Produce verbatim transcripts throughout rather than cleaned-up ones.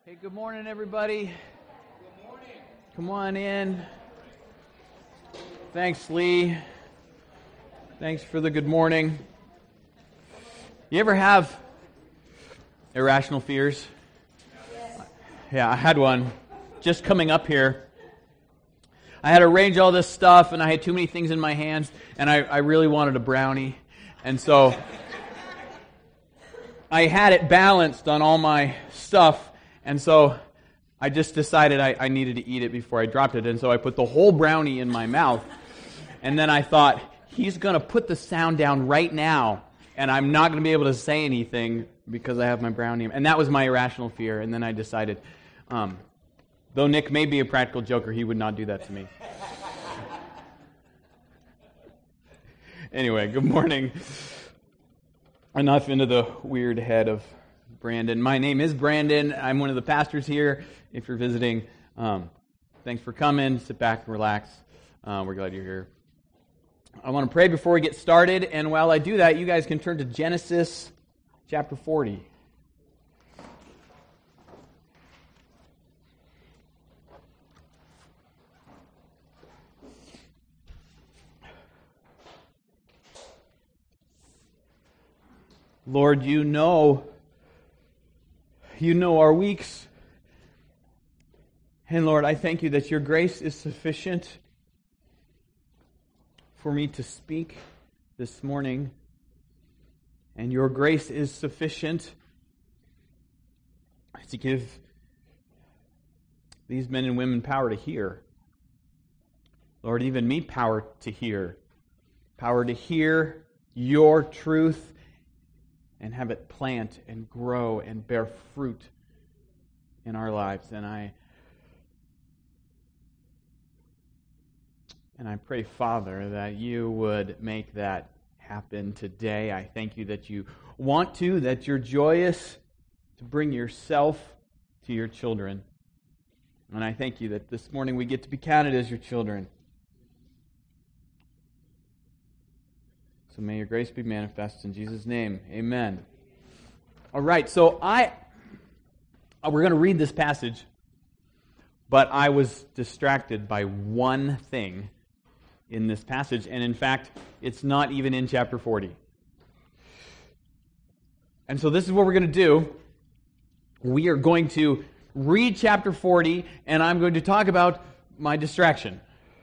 Hey, good morning, everybody. Good morning. Come on in. Thanks, Lee. Thanks for the good morning. You ever have irrational fears? Yes. Yeah, I had one just coming up here. I had to arrange all this stuff, and I had too many things in my hands, and I, I really wanted a brownie. And so I had it balanced on all my stuff. And so I just decided I, I needed to eat it before I dropped it. And so I put the whole brownie in my mouth. And then I thought, he's going to put the sound down right now. And I'm not going to be able to say anything because I have my brownie. And that was my irrational fear. And then I decided, um, though Nick may be a practical joker, he would not do that to me. Anyway, good morning. Enough into the weird head of Brandon. My name is Brandon. I'm one of the pastors here. If you're visiting, um, thanks for coming. Sit back and relax. Uh, we're glad you're here. I want to pray before we get started, and while I do that, you guys can turn to Genesis chapter forty. Lord, you know You know our weeks. And Lord, I thank you that your grace is sufficient for me to speak this morning. And your grace is sufficient to give these men and women power to hear. Lord, even me power to hear. Power to hear your truth and have it plant and grow and bear fruit in our lives. And I and I pray, Father, that you would make that happen today. I thank you that you want to, that you're joyous to bring yourself to your children. And I thank you that this morning we get to be counted as your children. So may your grace be manifest in Jesus' name. Amen. All right, so I we're going to read this passage, but I was distracted by one thing in this passage, and in fact, it's not even in chapter forty. And so this is what we're going to do. We are going to read chapter forty, and I'm going to talk about my distraction.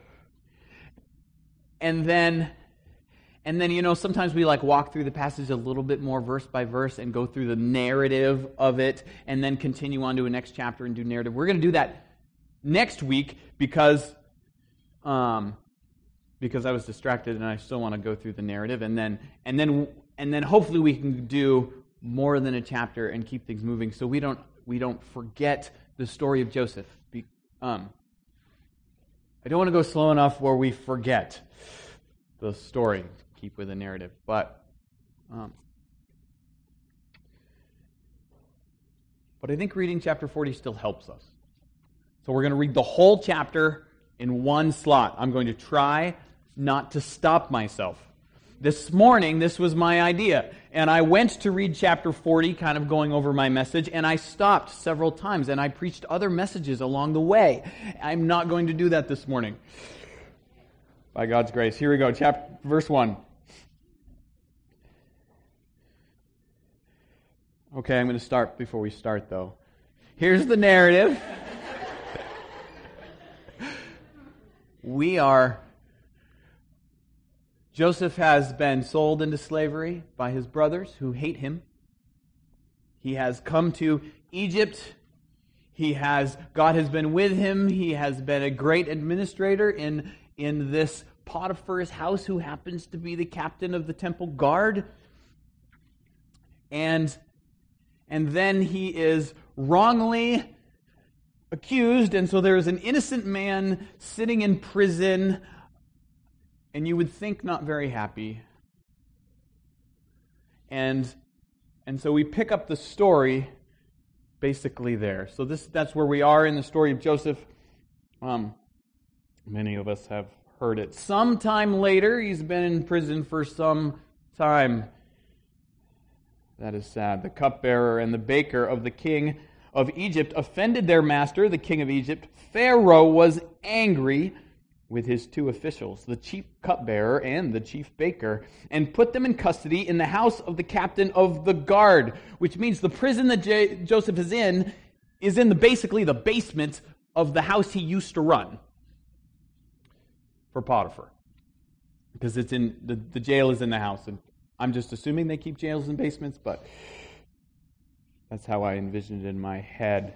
And then And then, you know, sometimes we like walk through the passage a little bit more verse by verse and go through the narrative of it and then continue on to a next chapter and do narrative. We're going to do that next week because um, because I was distracted and I still want to go through the narrative. And then and then and then hopefully we can do more than a chapter and keep things moving so we don't we don't forget the story of Joseph. Be, um, I don't want to go slow enough where we forget the story. Keep with the narrative, but um, but I think reading chapter forty still helps us. So we're going to read the whole chapter in one slot. I'm going to try not to stop myself. This morning, this was my idea, and I went to read chapter forty, kind of going over my message, and I stopped several times, and I preached other messages along the way. I'm not going to do that this morning. By God's grace. Here we go, chapter verse one. Okay, I'm going to start before we start, though. Here's the narrative. We are... Joseph has been sold into slavery by his brothers who hate him. He has come to Egypt. He has... God has been with him. He has been a great administrator in, in this Potiphar's house, who happens to be the captain of the temple guard. And... And then he is wrongly accused, and so there is an innocent man sitting in prison, and you would think not very happy. And and so we pick up the story basically there. So this that's where we are in the story of Joseph. Um, many of us have heard it. Sometime later, he's been in prison for some time. That is sad. The cupbearer and the baker of the king of Egypt offended their master, the king of Egypt, Pharaoh was angry with his two officials, the chief cupbearer and the chief baker, and put them in custody in the house of the captain of the guard, which means the prison that J- Joseph is in is in the basically the basement of the house he used to run for Potiphar. Because it's in the, the jail is in the house. And I'm just assuming they keep jails in basements, but that's how I envisioned it in my head.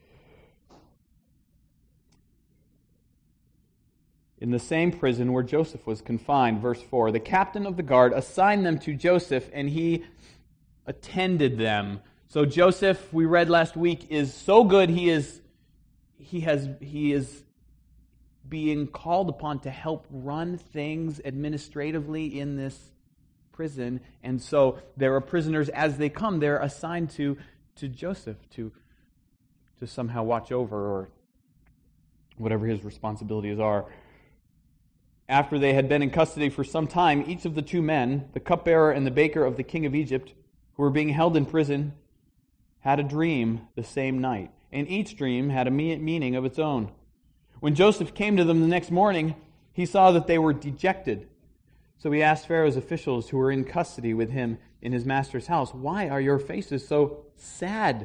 In the same prison where Joseph was confined, verse four, the captain of the guard assigned them to Joseph, and he attended them. So Joseph, we read last week, is so good he is he has he is being called upon to help run things administratively in this prison. And so there are prisoners as they come, they're assigned to, to Joseph to, to somehow watch over or whatever his responsibilities are. After they had been in custody for some time, each of the two men, the cupbearer and the baker of the king of Egypt, who were being held in prison, had a dream the same night. And each dream had a meaning of its own. When Joseph came to them the next morning, he saw that they were dejected. So he asked Pharaoh's officials who were in custody with him in his master's house, "Why are your faces so sad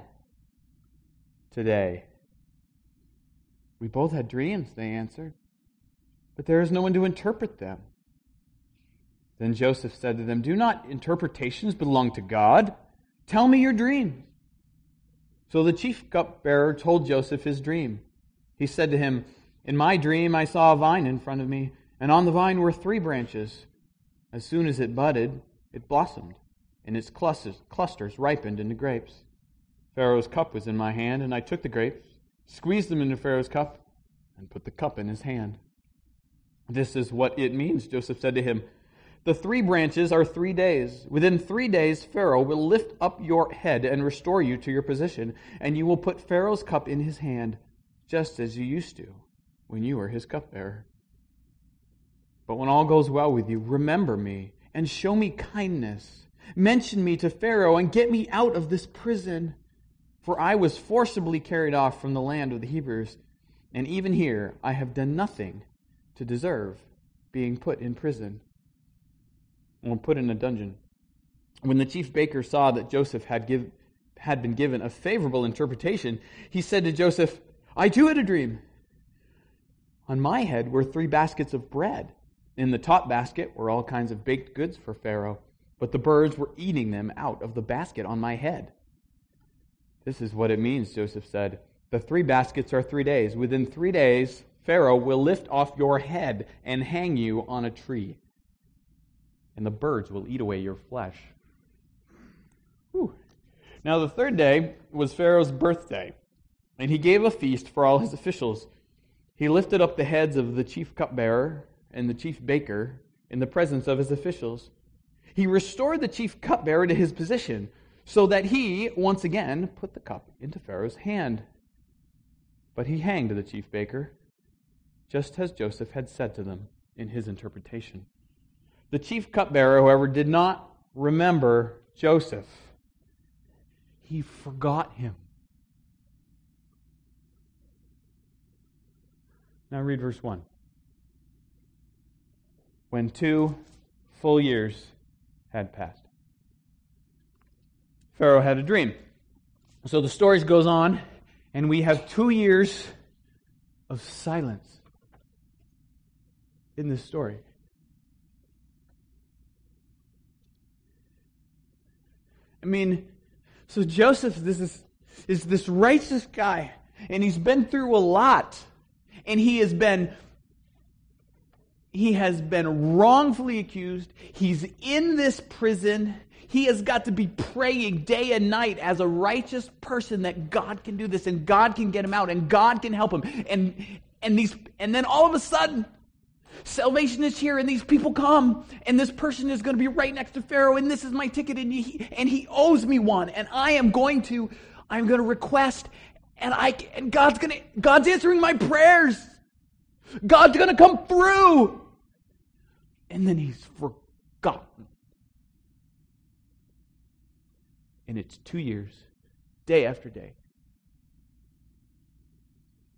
today?" "We both had dreams," they answered, "but there is no one to interpret them." Then Joseph said to them, "Do not interpretations belong to God? Tell me your dreams." So the chief cupbearer told Joseph his dream. He said to him, "In my dream I saw a vine in front of me, and on the vine were three branches. As soon as it budded, it blossomed, and its clusters, clusters ripened into grapes. Pharaoh's cup was in my hand, and I took the grapes, squeezed them into Pharaoh's cup, and put the cup in his hand." "This is what it means," Joseph said to him. "The three branches are three days. Within three days, Pharaoh will lift up your head and restore you to your position, and you will put Pharaoh's cup in his hand, just as you used to when you were his cupbearer. But when all goes well with you, remember me and show me kindness. Mention me to Pharaoh and get me out of this prison. For I was forcibly carried off from the land of the Hebrews, and even here I have done nothing to deserve being put in prison." Or put in a dungeon. When the chief baker saw that Joseph had give, had been given a favorable interpretation, he said to Joseph, "I too had a dream. On my head were three baskets of bread. In the top basket were all kinds of baked goods for Pharaoh, but the birds were eating them out of the basket on my head." "This is what it means," Joseph said. "The three baskets are three days. Within three days, Pharaoh will lift off your head and hang you on a tree, and the birds will eat away your flesh." Whew. Now the third day was Pharaoh's birthday, and he gave a feast for all his officials. He lifted up the heads of the chief cupbearer and the chief baker in the presence of his officials. He restored the chief cupbearer to his position, so that he, once again, put the cup into Pharaoh's hand. But he hanged the chief baker, just as Joseph had said to them in his interpretation. The chief cupbearer, however, did not remember Joseph. He forgot him. Now read verse one. When two full years had passed. Pharaoh had a dream. So the story goes on, and we have two years of silence in this story. I mean, so Joseph, this is, is this righteous guy, and he's been through a lot, and he has been he has been wrongfully accused. He's in this prison. He has got to be praying day and night as a righteous person that God can do this, and God can get him out, and God can help him. And and these and then all of a sudden, salvation is here, and these people come, and this person is going to be right next to Pharaoh, and this is my ticket, and he, and he owes me one, and I am going to, I'm going to request, and I, and God's going to, God's answering my prayers. God's going to come through, and then he's forgotten. And it's two years, day after day,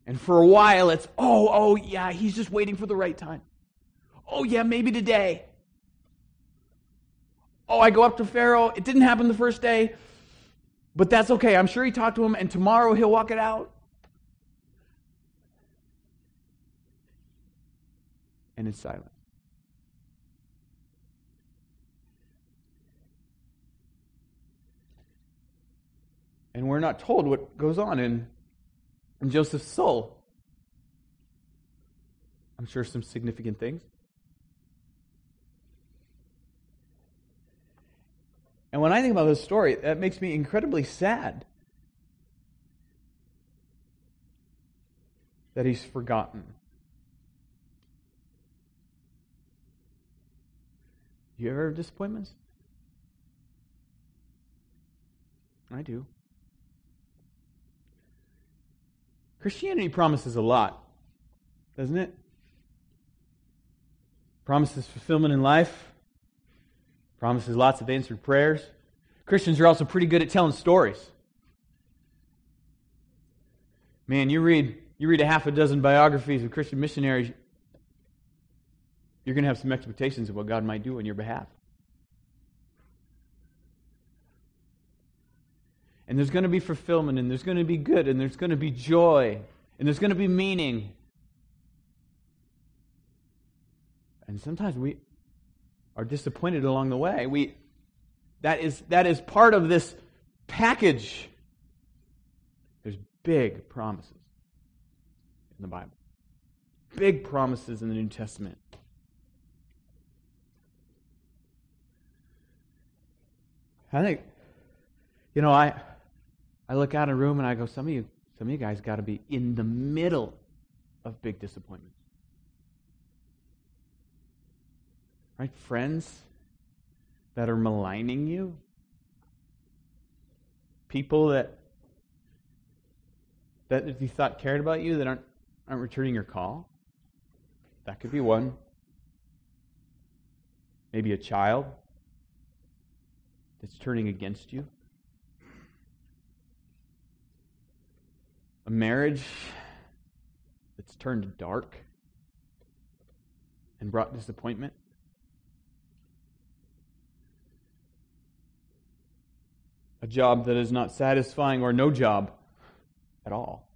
And for a while it's, oh, oh, yeah, he's just waiting for the right time. Oh, yeah, maybe today. Oh, I go up to Pharaoh. It didn't happen the first day, but that's okay. I'm sure he talked to him, and tomorrow he'll walk it out. And it's silent. And we're not told what goes on in, in Joseph's soul. I'm sure some significant things. And when I think about this story, that makes me incredibly sad that he's forgotten. You ever have disappointments? I do. Christianity promises a lot, doesn't it? Promises fulfillment in life. Promises lots of answered prayers. Christians are also pretty good at telling stories. Man, you read you read a half a dozen biographies of Christian missionaries, you're going to have some expectations of what God might do on your behalf. And there's going to be fulfillment, and there's going to be good, and there's going to be joy, and there's going to be meaning. And sometimes we are disappointed along the way. We that is that is part of this package. There's big promises in the Bible. Big promises in the New Testament. I think, you know, I I look out in a room and I go, some of you, some of you guys got to be in the middle of big disappointments. Right? Friends that are maligning you. People that that you thought cared about you that aren't aren't returning your call. That could be one. Maybe a child that's turning against you. A marriage that's turned dark and brought disappointment. A job that is not satisfying or no job at all.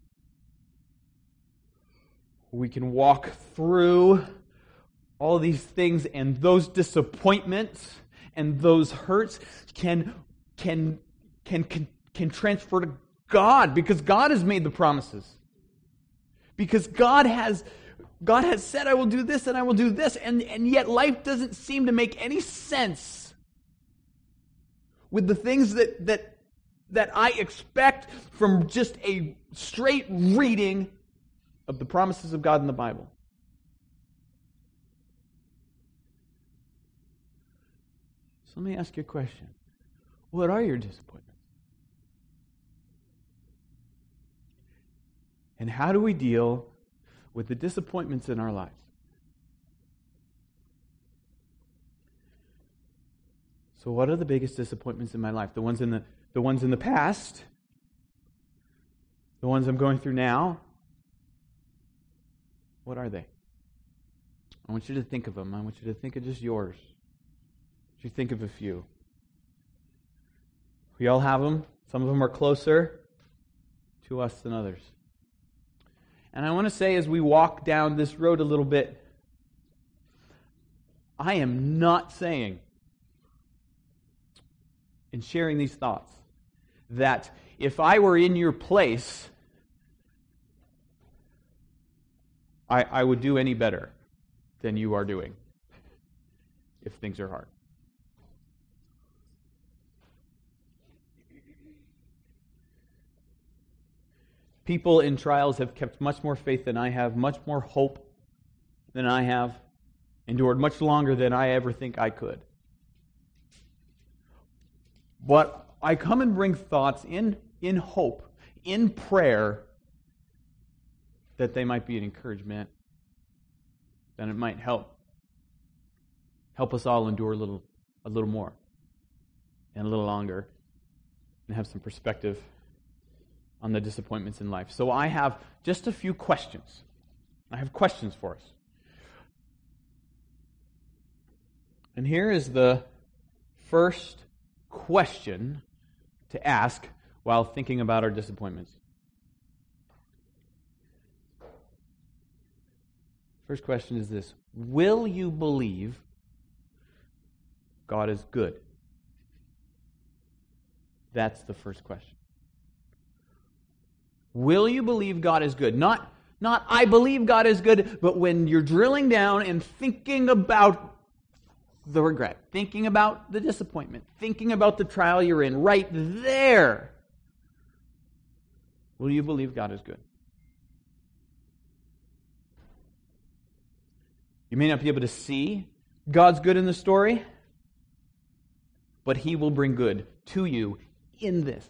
We can walk through all these things, and those disappointments and those hurts can can can can, can transfer to God, because God has made the promises. Because God has God has said, I will do this and I will do this, and, and yet life doesn't seem to make any sense with the things that that that I expect from just a straight reading of the promises of God in the Bible. So let me ask you a question. What are your disappointments? And how do we deal with the disappointments in our lives? So what are the biggest disappointments in my life? The ones in the the ones in the past? The ones I'm going through now? What are they? I want you to think of them. I want you to think of just yours. I want you to think of a few. We all have them. Some of them are closer to us than others. And I want to say, as we walk down this road a little bit, I am not saying, in sharing these thoughts, that if I were in your place, I, I would do any better than you are doing if things are hard. People in trials have kept much more faith than I have, much more hope than I have, endured much longer than I ever think I could. But I come and bring thoughts in, in hope, in prayer, that they might be an encouragement, that it might help. Help us all endure a little, a little more, and a little longer, and have some perspective on the disappointments in life. So I have just a few questions. I have questions for us. And here is the first question to ask while thinking about our disappointments. First question is this: will you believe God is good? That's the first question. Will you believe God is good? Not, not I believe God is good, but when you're drilling down and thinking about the regret, thinking about the disappointment, thinking about the trial you're in, right there, will you believe God is good? You may not be able to see God's good in the story, but He will bring good to you in this.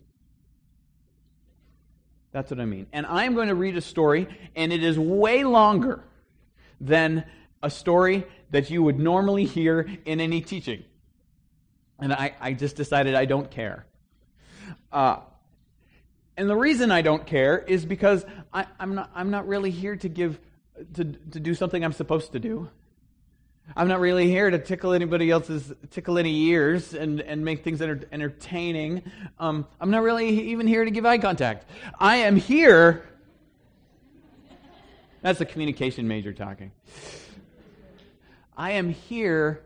That's what I mean. And I am going to read a story, and it is way longer than a story that you would normally hear in any teaching. And I, I just decided I don't care. Uh, and the reason I don't care is because I, I'm not I'm not really here to give to to do something I'm supposed to do. I'm not really here to tickle anybody else's, tickle any ears and, and make things enter, entertaining. Um, I'm not really even here to give eye contact. I am here. That's a communication major talking. I am here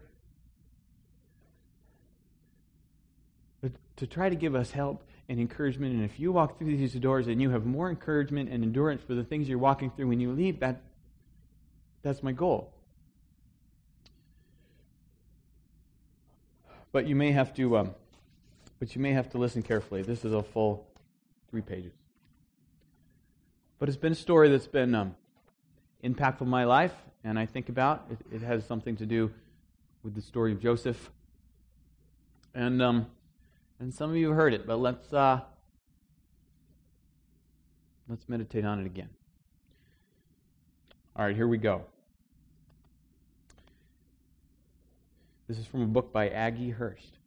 to try to give us help and encouragement. And if you walk through these doors and you have more encouragement and endurance for the things you're walking through when you leave, that that's my goal. But you may have to, um, but you may have to listen carefully. This is a full three pages. But it's been a story that's been um, impactful in my life, and I think about it. It has something to do with the story of Joseph, and um, and some of you have heard it. But let's uh, let's meditate on it again. All right, here we go. This is from a book by Aggie Hurst.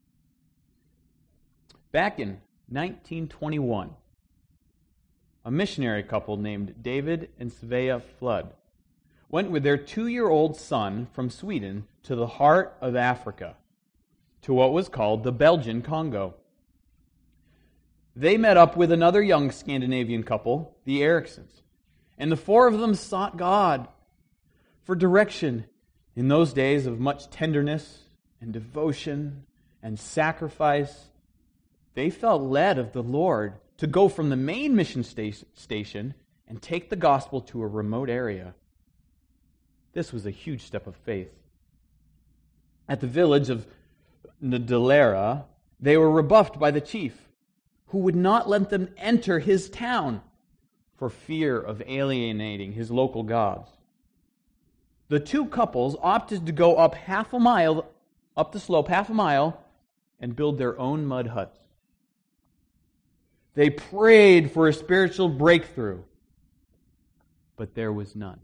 Back in nineteen twenty-one, a missionary couple named David and Svea Flood went with their two-year-old son from Sweden to the heart of Africa, to what was called the Belgian Congo. They met up with another young Scandinavian couple, the Ericsons, and the four of them sought God for direction. In those days of much tenderness and devotion and sacrifice, they felt led of the Lord to go from the main mission station and take the gospel to a remote area. This was a huge step of faith. At the village of Ndalera, they were rebuffed by the chief, who would not let them enter his town for fear of alienating his local gods. The two couples opted to go up half a mile, up the slope half a mile, and build their own mud huts. They prayed for a spiritual breakthrough, but there was none.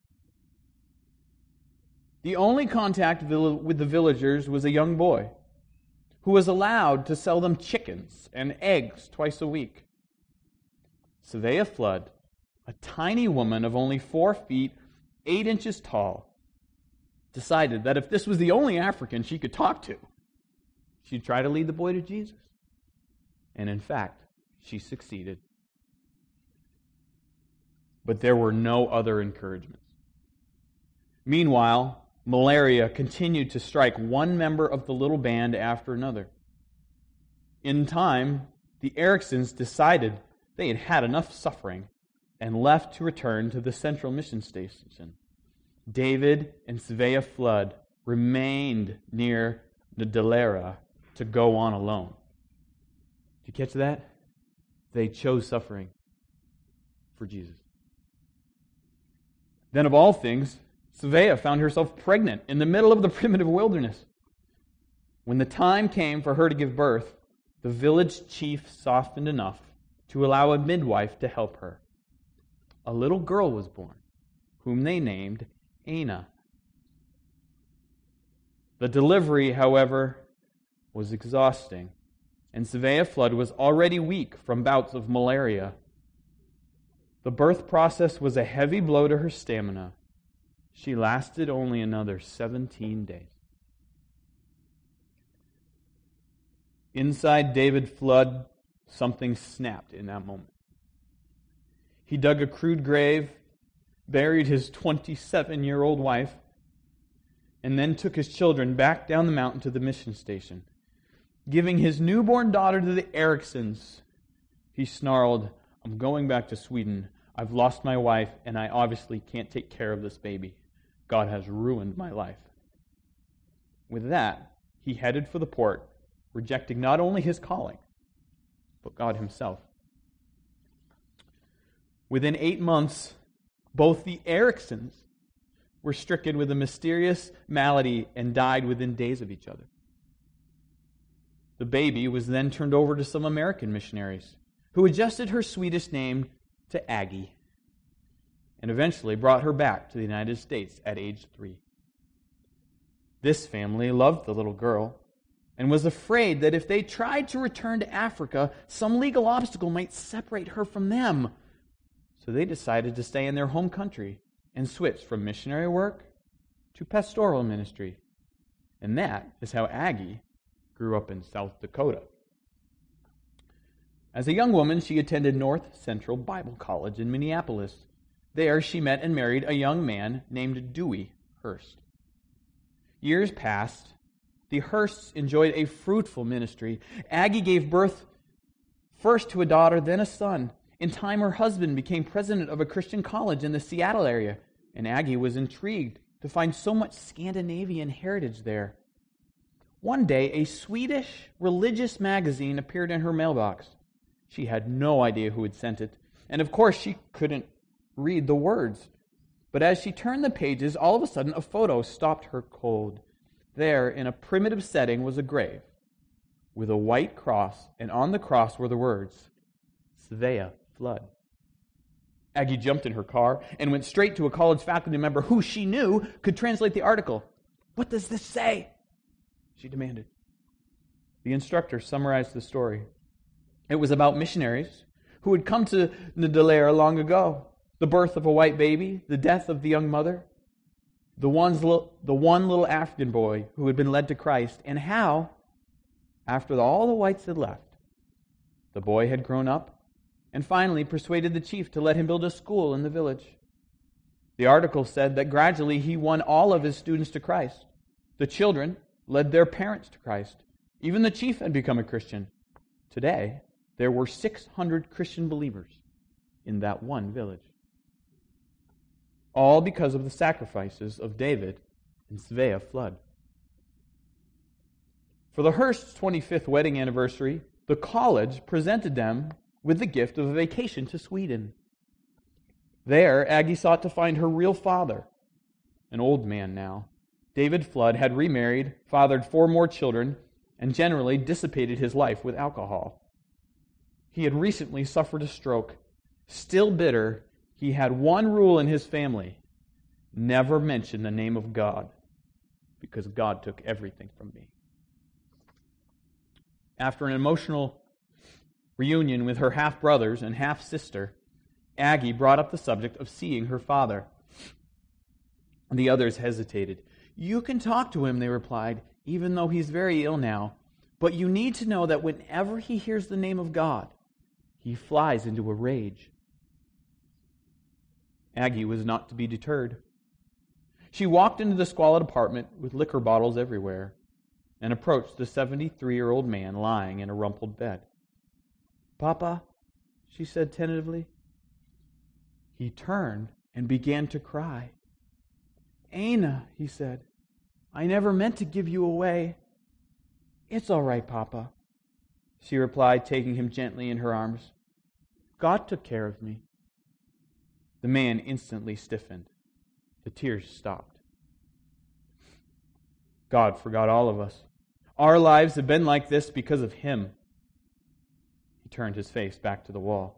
The only contact with the villagers was a young boy who was allowed to sell them chickens and eggs twice a week. Svea Flood, a tiny woman of only four feet, eight inches tall, decided that if this was the only African she could talk to, she'd try to lead the boy to Jesus. And in fact, she succeeded. But there were no other encouragements. Meanwhile, malaria continued to strike one member of the little band after another. In time, the Ericsons decided they had had enough suffering and left to return to the central mission station. David and Svea Flood remained near Ndalera to go on alone. Did you catch that? They chose suffering for Jesus. Then of all things, Svea found herself pregnant in the middle of the primitive wilderness. When the time came for her to give birth, the village chief softened enough to allow a midwife to help her. A little girl was born, whom they named Anna. The delivery, however, was exhausting, and Svea Flood was already weak from bouts of malaria The birth process was a heavy blow to her stamina. She lasted only another seventeen days. Inside David Flood, something snapped in that moment. He dug a crude grave, buried his twenty-seven-year-old wife, and then took his children back down the mountain to the mission station. Giving his newborn daughter to the Ericsons, he snarled, "I'm going back to Sweden. I've lost my wife, and I obviously can't take care of this baby. God has ruined my life." With that, he headed for the port, rejecting not only his calling, but God himself. Within eight months, both the Ericsons were stricken with a mysterious malady and died within days of each other. The baby was then turned over to some American missionaries, who adjusted her Swedish name to Aggie, and eventually brought her back to the United States at age three. This family loved the little girl and was afraid that if they tried to return to Africa, some legal obstacle might separate her from them. So they decided to stay in their home country and switch from missionary work to pastoral ministry. And that is how Aggie grew up in South Dakota. As a young woman, she attended North Central Bible College in Minneapolis. There, she met and married a young man named Dewey Hurst. Years passed. The Hursts enjoyed a fruitful ministry. Aggie gave birth first to a daughter, then a son. In time, her husband became president of a Christian college in the Seattle area, and Aggie was intrigued to find so much Scandinavian heritage there. One day, a Swedish religious magazine appeared in her mailbox. She had no idea who had sent it, and of course she couldn't read the words. But as she turned the pages, all of a sudden a photo stopped her cold. There, in a primitive setting, was a grave with a white cross, and on the cross were the words, Svea Flood. Aggie jumped in her car and went straight to a college faculty member who she knew could translate the article. "What does this say?" she demanded. The instructor summarized the story. It was about missionaries who had come to Ndalair long ago. The birth of a white baby, the death of the young mother, the, one's li- the one little African boy who had been led to Christ, and how, after all the whites had left, the boy had grown up and finally persuaded the chief to let him build a school in the village. The article said that gradually he won all of his students to Christ. The children led their parents to Christ. Even the chief had become a Christian. Today, there were six hundred Christian believers in that one village. All because of the sacrifices of David and Svea Flood. For the Hurst's twenty-fifth wedding anniversary, the college presented them with the gift of a vacation to Sweden. There, Aggie sought to find her real father, an old man now. David Flood had remarried, fathered four more children, and generally dissipated his life with alcohol. He had recently suffered a stroke. Still bitter, he had one rule in his family: never mention the name of God, because God took everything from me. After an emotional reunion with her half-brothers and half-sister, Aggie brought up the subject of seeing her father. The others hesitated. "You can talk to him," they replied, "even though he's very ill now. But you need to know that whenever he hears the name of God, he flies into a rage." Aggie was not to be deterred. She walked into the squalid apartment with liquor bottles everywhere and approached the seventy-three-year-old man lying in a rumpled bed. "Papa," she said tentatively. He turned and began to cry. "Anna," he said, "I never meant to give you away." "It's all right, Papa," she replied, taking him gently in her arms. "God took care of me." The man instantly stiffened. The tears stopped. God forgot all of us. Our lives have been like this because of him. He turned his face back to the wall.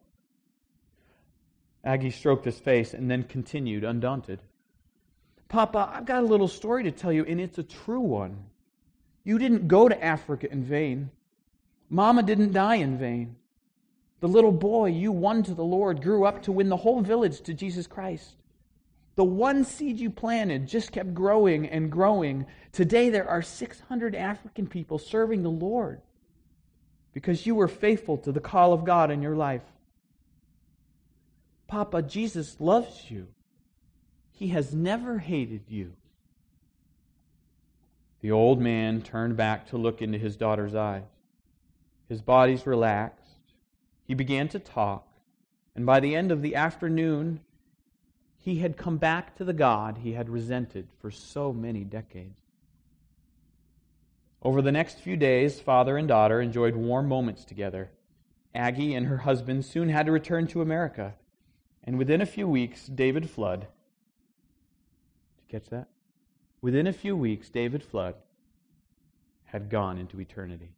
Aggie stroked his face and then continued, undaunted. "Papa, I've got a little story to tell you, and it's a true one. You didn't go to Africa in vain. Mama didn't die in vain. The little boy you won to the Lord grew up to win the whole village to Jesus Christ. The one seed you planted just kept growing and growing. Today there are six hundred African people serving the Lord because you were faithful to the call of God in your life. Papa, Jesus loves you. He has never hated you. The old man turned back to look into his daughter's eyes. His body's relaxed. He began to talk, and by the end of the afternoon, he had come back to the God he had resented for so many decades. Over the next few days, father and daughter enjoyed warm moments together. Aggie and her husband soon had to return to America, and within a few weeks, David Flood. Did you catch that? Within a few weeks, David Flood had gone into eternity.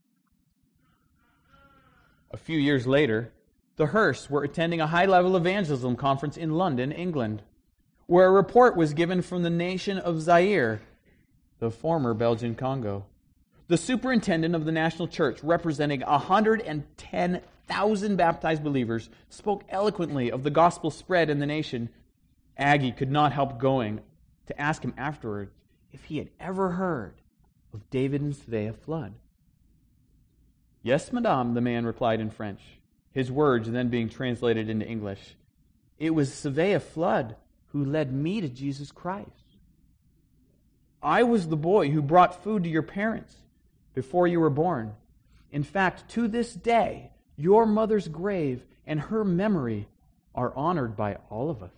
A few years later, the Hearsts were attending a high-level evangelism conference in London, England, where a report was given from the nation of Zaire, the former Belgian Congo. The superintendent of the national church, representing one hundred ten thousand baptized believers, spoke eloquently of the gospel spread in the nation. Aggie could not help going to ask him afterwards if he had ever heard of David and Svea Flood. "Yes, madame," the man replied in French, his words then being translated into English. "It was Svea Flood who led me to Jesus Christ. I was the boy who brought food to your parents before you were born. In fact, to this day, your mother's grave and her memory are honored by all of us."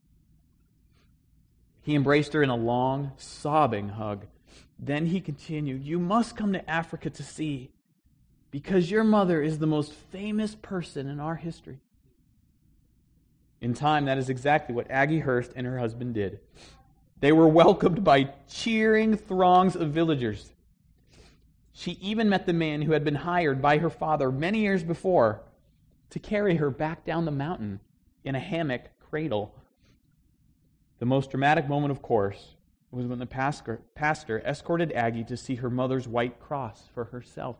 He embraced her in a long, sobbing hug. Then he continued, "You must come to Africa to see, because your mother is the most famous person in our history." In time, that is exactly what Aggie Hearst and her husband did. They were welcomed by cheering throngs of villagers. She even met the man who had been hired by her father many years before to carry her back down the mountain in a hammock cradle. The most dramatic moment, of course, was when the pastor, pastor escorted Aggie to see her mother's white cross for herself.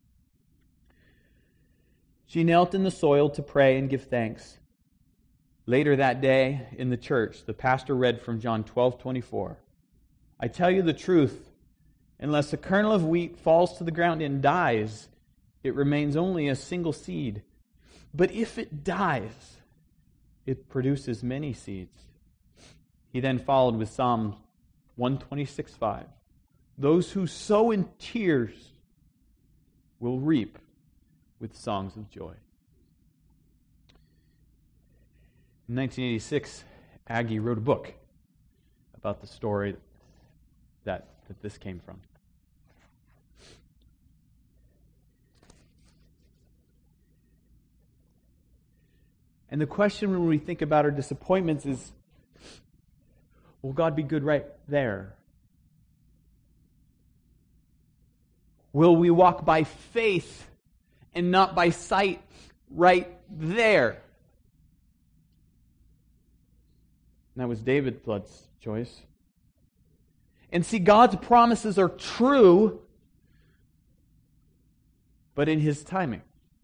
She knelt in the soil to pray and give thanks. Later that day, in the church, the pastor read from John twelve twenty-four. "I tell you the truth, unless a kernel of wheat falls to the ground and dies, it remains only a single seed. But if it dies, it produces many seeds." He then followed with Psalm one twenty-six five. "Those who sow in tears will reap with songs of joy." In nineteen eighty-six, Aggie wrote a book about the story that, that this came from. And the question when we think about our disappointments is, will God be good right there? Will we walk by faith and not by sight right there? And that was David Flood's choice. And see, God's promises are true, but in His timing.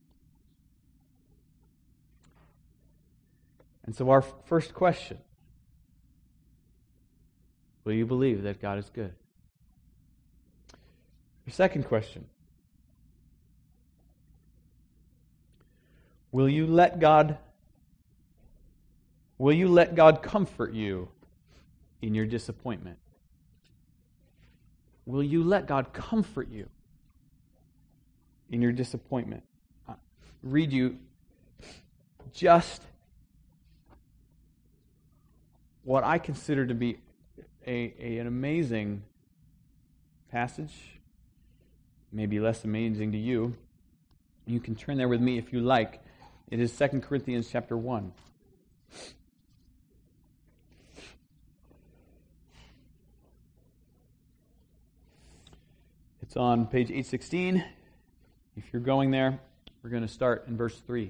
And so our first question, will you believe that God is good? Your second question, will you let God will you let God comfort you in your disappointment? Will you let God comfort you in your disappointment? I'll read you just what I consider to be a, a, an amazing passage, maybe less amazing to you. You can turn there with me if you like. It is Second Corinthians chapter one. It's on page eight sixteen. If you're going there, we're going to start in verse three.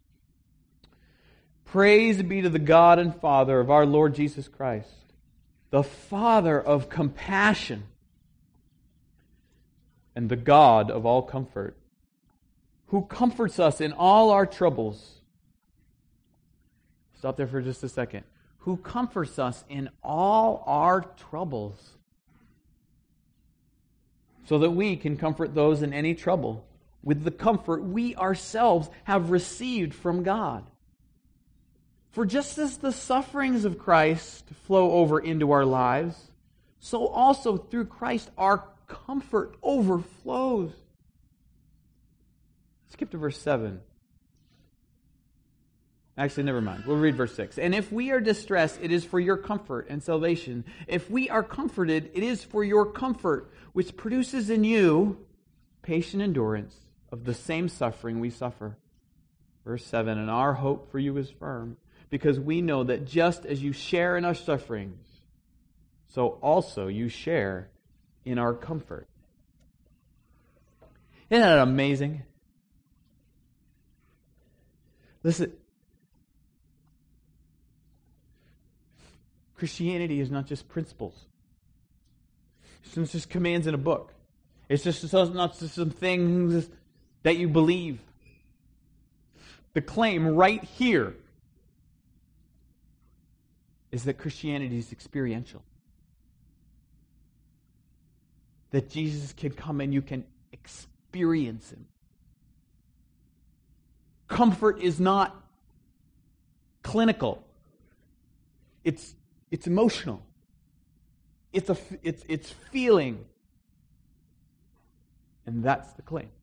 Praise be to the God and Father of our Lord Jesus Christ, the Father of compassion and the God of all comfort, who comforts us in all our troubles. Stop there for just a second. Who comforts us in all our troubles, so that we can comfort those in any trouble with the comfort we ourselves have received from God. For just as the sufferings of Christ flow over into our lives, so also through Christ our comfort overflows. Skip to verse seven. Actually, never mind. We'll read verse six. And if we are distressed, it is for your comfort and salvation. If we are comforted, it is for your comfort, which produces in you patient endurance of the same suffering we suffer. Verse seven, and our hope for you is firm, because we know that just as you share in our sufferings, so also you share in our comfort. Isn't that amazing? Listen, Christianity is not just principles. It's not just commands in a book. It's just it's not just some things that you believe. The claim right here is that Christianity is experiential. That Jesus can come and you can experience Him. Comfort is not clinical. It's it's emotional. It's a it's it's feeling. And that's the claim.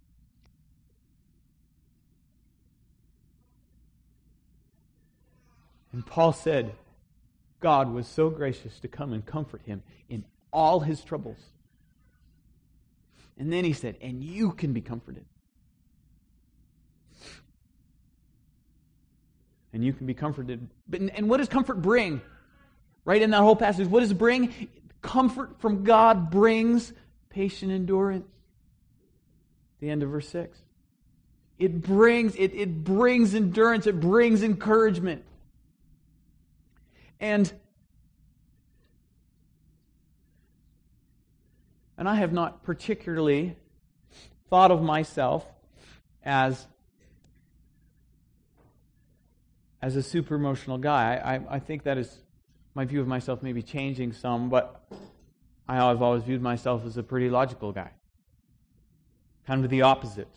And Paul said, God was so gracious to come and comfort him in all his troubles. And then he said, and you can be comforted. And you can be comforted. But, and what does comfort bring? Right in that whole passage, what does it bring? Comfort from God brings patient endurance. The end of verse six. It brings, it, it brings endurance, it brings encouragement. And, and I have not particularly thought of myself as, as a super emotional guy. I, I, I think that is, my view of myself may be changing some, but I have always viewed myself as a pretty logical guy. Kind of the opposite.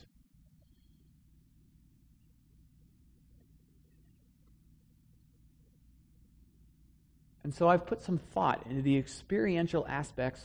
And so I've put some thought into the experiential aspects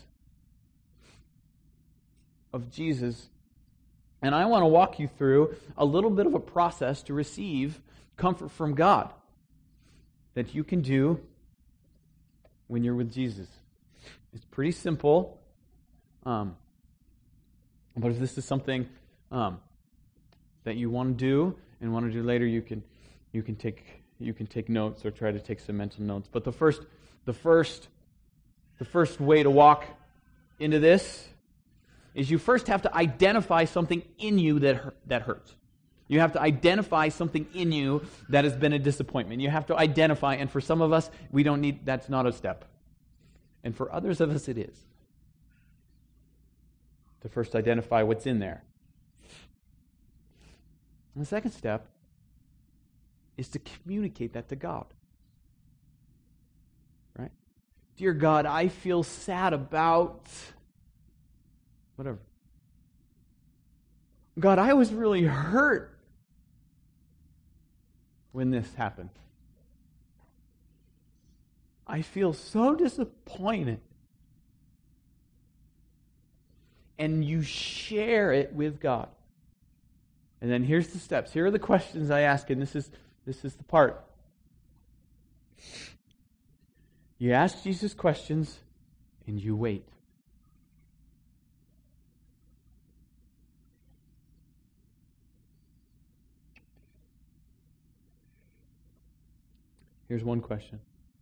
of Jesus. And I want to walk you through a little bit of a process to receive comfort from God that you can do when you're with Jesus. It's pretty simple. Um, but if this is something um, that you want to do and want to do later, you can you can take you can take notes or try to take some mental notes. But the first the first the first way to walk into this is you first have to identify something in you that hurt, that hurts. You have to identify something in you that has been a disappointment. You have to identify, and for some of us, we don't need, that's not a step. And for others of us, it is. To first identify what's in there. And the second step is to communicate that to God. Right? Dear God, I feel sad about whatever. God, I was really hurt when this happened. I feel so disappointed. And you share it with God. And then here's the steps. Here are the questions I ask, and this is this is the part. You ask Jesus questions, and you wait. Here's one question.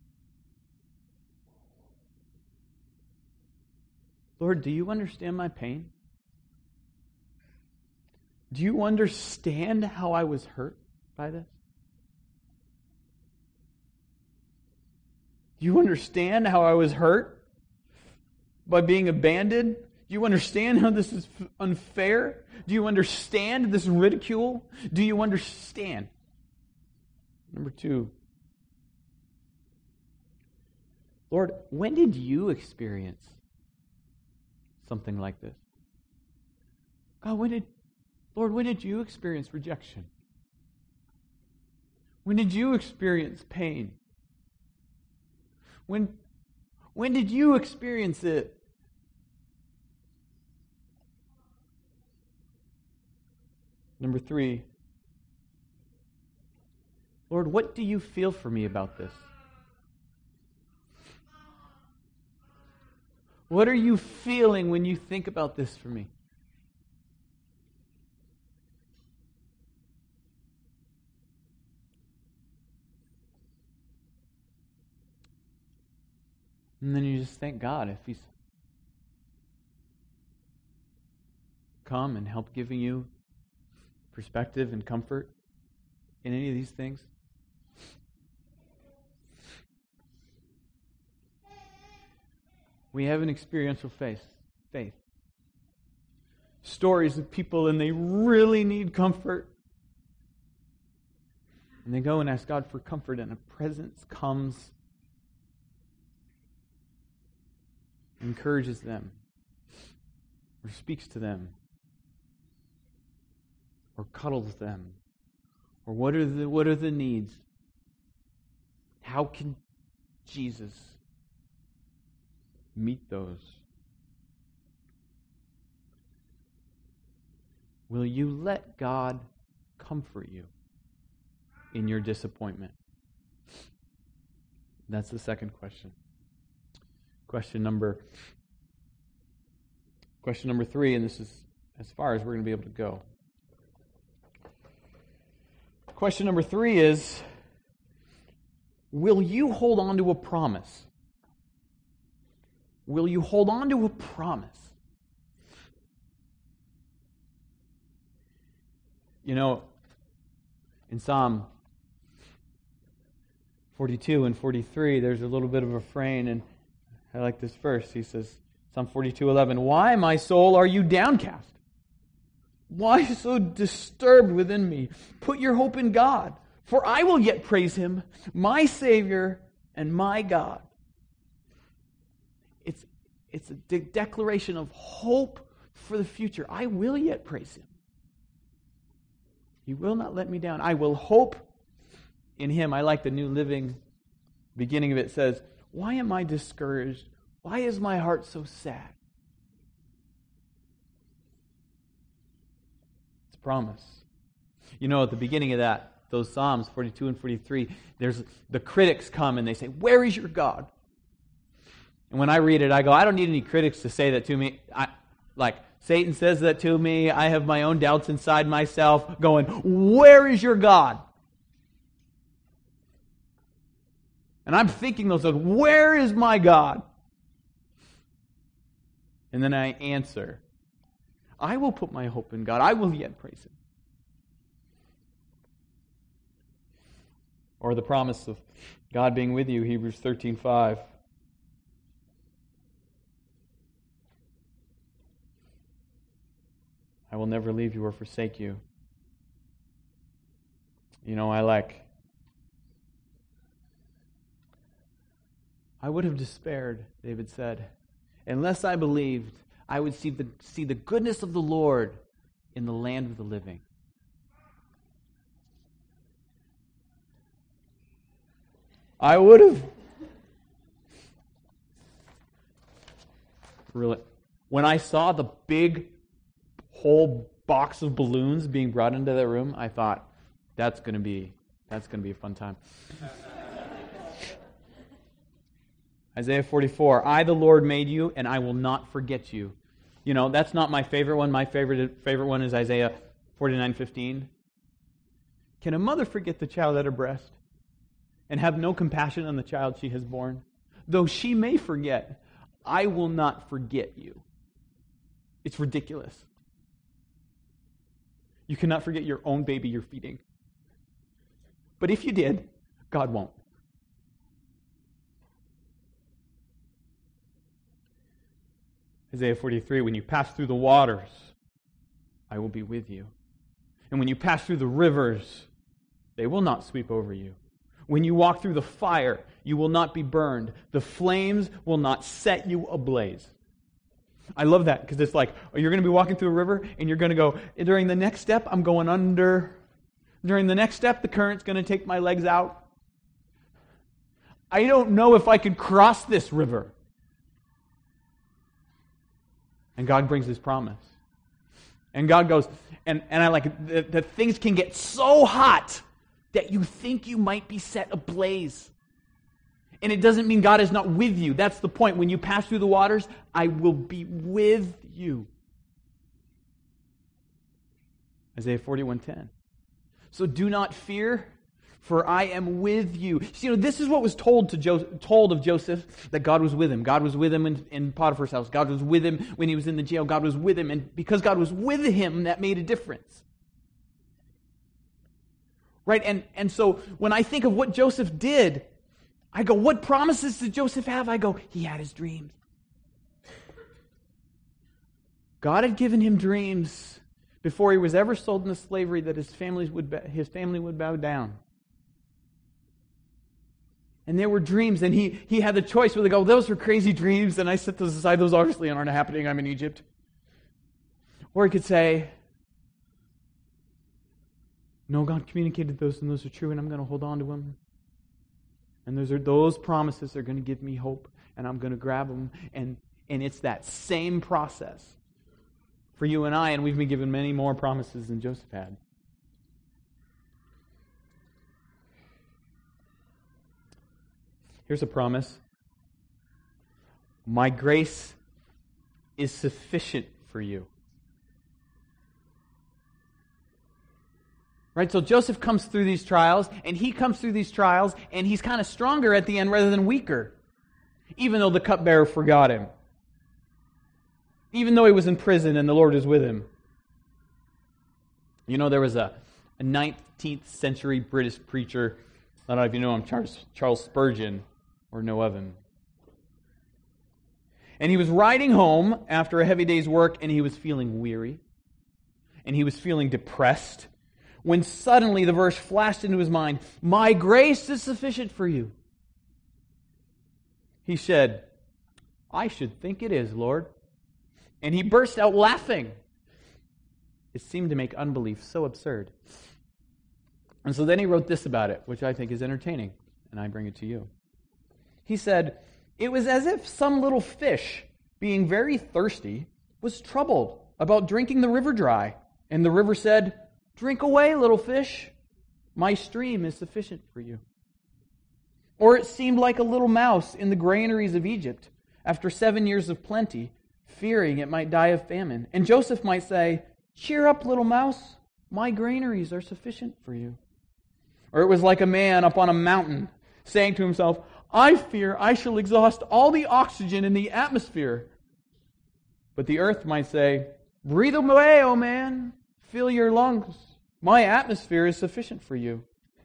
Lord, do you understand my pain? Do you understand how I was hurt by this? Do you understand how I was hurt by being abandoned Do you understand how this is unfair? Do you understand this ridicule? Do you understand? Number two, Lord, when did you experience something like this? God, when did, Lord, when did you experience rejection? When did you experience pain? When, when did you experience it? Number three, Lord, what do you feel for me about this? What are you feeling when you think about this for me? And then you just thank God if He's come and helped giving you perspective and comfort in any of these things. We have an experiential faith. Faith. Stories of people and they really need comfort. And they go and ask God for comfort and a presence comes, encourages them, or speaks to them, or cuddles them, or what are the what are the needs? How can Jesus meet those? Will you let God comfort you in your disappointment? That's the second question. Question number question number three, and this is as far as we're going to be able to go. Question number three is, will you hold on to a promise? Will you hold on to a promise? You know, in Psalm forty-two and forty-three, there's a little bit of a refrain, and I like this verse. He says, Psalm forty-two eleven, "Why, my soul, are you downcast? Why so disturbed within me? Put your hope in God, for I will yet praise Him, my Savior and my God." It's, it's a de- declaration of hope for the future. I will yet praise Him. He will not let me down. I will hope in Him. I like the New Living beginning of it says, "Why am I discouraged? Why is my heart so sad?" It's a promise. You know, at the beginning of that, those Psalms forty-two and forty-three, there's the critics come and they say, "Where is your God?" And when I read it, I go, I don't need any critics to say that to me. I, like, Satan says that to me. I have my own doubts inside myself going, "Where is your God?" And I'm thinking those things, where is my God? And then I answer, I will put my hope in God. I will yet praise Him. Or the promise of God being with you, Hebrews thirteen five. I will never leave you or forsake you. You know, I like, I would have despaired, David said, unless I believed I would see the, see the goodness of the Lord in the land of the living. I would have. Really, when I saw the big whole box of balloons being brought into that room, I thought, that's going to be that's going to be a fun time. Isaiah forty-four, "I, the Lord, made you, and I will not forget you." You know, that's not my favorite one. My favorite favorite one is Isaiah forty-nine fifteen. "Can a mother forget the child at her breast and have no compassion on the child she has borne? Though she may forget, I will not forget you." It's ridiculous. You cannot forget your own baby you're feeding. But if you did, God won't. Isaiah forty-three, when you pass through the waters, I will be with you. And when you pass through the rivers, they will not sweep over you. When you walk through the fire, you will not be burned. The flames will not set you ablaze. I love that because it's like, oh, you're going to be walking through a river and you're going to go, during the next step, I'm going under. During the next step, the current's going to take my legs out. I don't know if I can cross this river. And God brings His promise. And God goes, and, and I like it, that, that things can get so hot that you think you might be set ablaze. And it doesn't mean God is not with you. That's the point. When you pass through the waters, I will be with you. Isaiah forty-one ten. So do not fear, for I am with you. So, you know, this is what was told to jo- told of Joseph, that God was with him. God was with him in, in Potiphar's house. God was with him when he was in the jail. God was with him. And because God was with him, that made a difference. Right? And, and so when I think of what Joseph did, I go, what promises did Joseph have? I go, he had his dreams. God had given him dreams before he was ever sold into slavery that his family would his family would bow down. And there were dreams, and he, he had the choice where they go, those were crazy dreams, and I set those aside. Those obviously aren't happening. I'm in Egypt. Or he could say, no, God communicated those, and those are true, and I'm going to hold on to them. And those are those promises are going to give me hope, and I'm going to grab them. And, and it's that same process for you and I, and we've been given many more promises than Joseph had. Here's a promise. My grace is sufficient for you. Right? So Joseph comes through these trials, and he comes through these trials, and he's kind of stronger at the end rather than weaker. Even though the cupbearer forgot him. Even though he was in prison and the Lord is with him. You know, there was a, a nineteenth century British preacher, I don't know if you know him, Charles, Charles Spurgeon, or know of him. And he was riding home after a heavy day's work, and he was feeling weary. And he was feeling depressed. When suddenly the verse flashed into his mind, my grace is sufficient for you. He said, I should think it is, Lord. And he burst out laughing. It seemed to make unbelief so absurd. And so then he wrote this about it, which I think is entertaining, and I bring it to you. He said, it was as if some little fish, being very thirsty, was troubled about drinking the river dry. And the river said, drink away, little fish. My stream is sufficient for you. Or it seemed like a little mouse in the granaries of Egypt, after seven years of plenty, fearing it might die of famine. And Joseph might say, cheer up, little mouse. My granaries are sufficient for you. Or it was like a man up on a mountain, saying to himself, I fear I shall exhaust all the oxygen in the atmosphere. But the earth might say, breathe away, O man. Fill your lungs. My atmosphere is sufficient for you.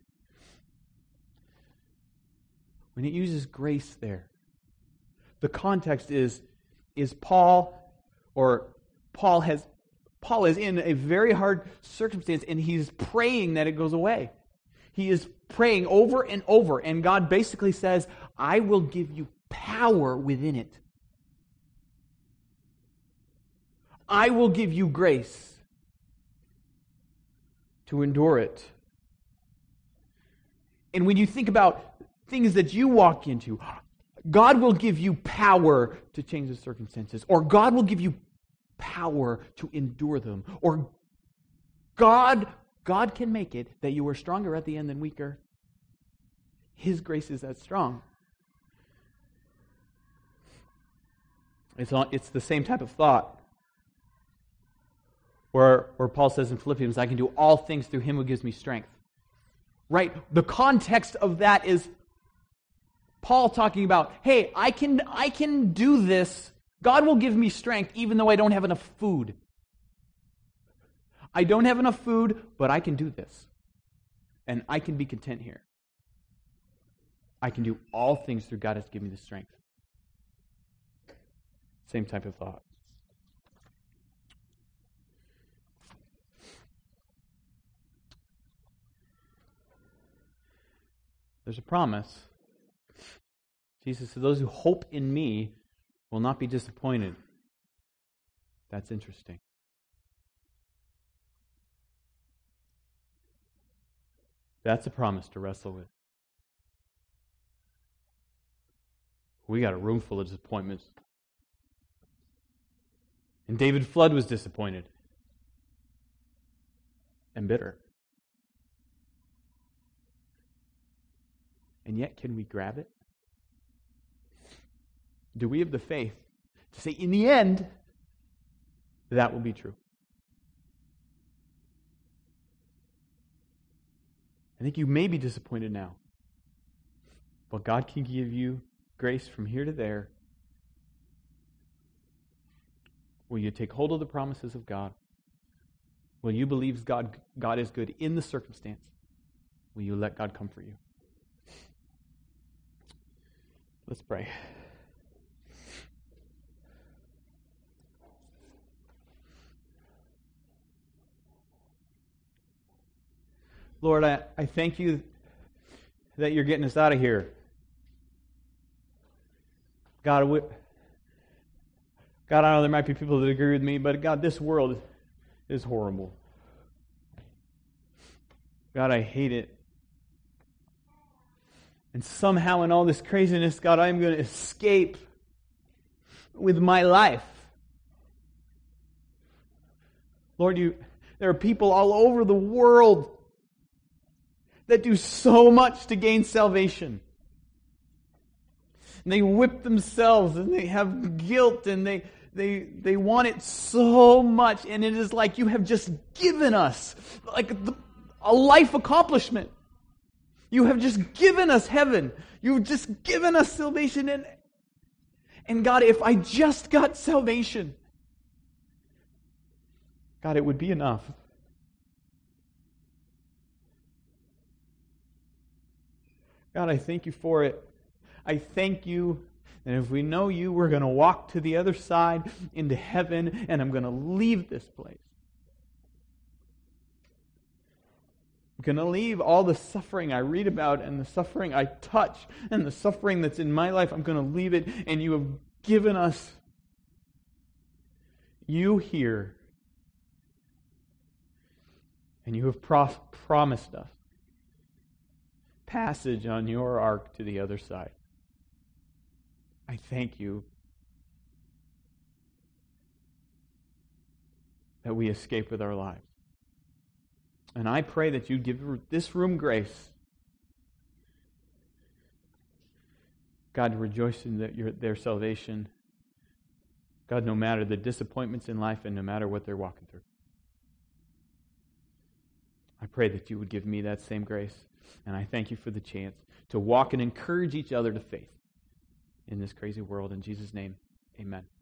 When it uses grace there, the context is, is Paul, or Paul has, Paul is in a very hard circumstance, and he's praying that it goes away. He is praying over and over, and God basically says, I will give you power within it. I will give you grace to endure it. And when you think about things that you walk into, God will give you power to change the circumstances, or God will give you power to endure them, or God, God can make it that you are stronger at the end than weaker. His grace is that strong. It's, not, it's the same type of thought. Where, where Paul says in Philippians, I can do all things through him who gives me strength. Right? The context of that is Paul talking about, hey, I can, I can do this. God will give me strength even though I don't have enough food. I don't have enough food, but I can do this. And I can be content here. I can do all things through God has given me the strength. Same type of thought. There's a promise. Jesus said, those who hope in me will not be disappointed. That's interesting. That's a promise to wrestle with. We got a room full of disappointments. And David Flood was disappointed and bitter. And yet, can we grab it? Do we have the faith to say, in the end, that will be true? I think you may be disappointed now, but God can give you grace from here to there. Will you take hold of the promises of God? Will you believe God, God is good in the circumstance? Will you let God comfort you? Let's pray. Lord, I, I thank you that you're getting us out of here. God, we, God, I know there might be people that agree with me, but God, this world is horrible. God, I hate it. And somehow in all this craziness, God, I'm going to escape with my life. Lord, you, there are people all over the world that do so much to gain salvation. And they whip themselves and they have guilt and they, they, they want it so much. And it is like you have just given us like the, a life accomplishment. You have just given us heaven. You've just given us salvation. And, and God, if I just got salvation, God, it would be enough. God, I thank you for it. I thank you that if we know you, we're going to walk to the other side into heaven, and I'm going to leave this place. I'm going to leave all the suffering I read about and the suffering I touch and the suffering that's in my life. I'm going to leave it, and you have given us you here, and you have pro- promised us passage on your ark to the other side. I thank you that we escape with our lives. And I pray that you give this room grace, God, to rejoice in the, your, their salvation. God, no matter the disappointments in life and no matter what they're walking through. I pray that you would give me that same grace. And I thank you for the chance to walk and encourage each other to faith in this crazy world. In Jesus' name, amen.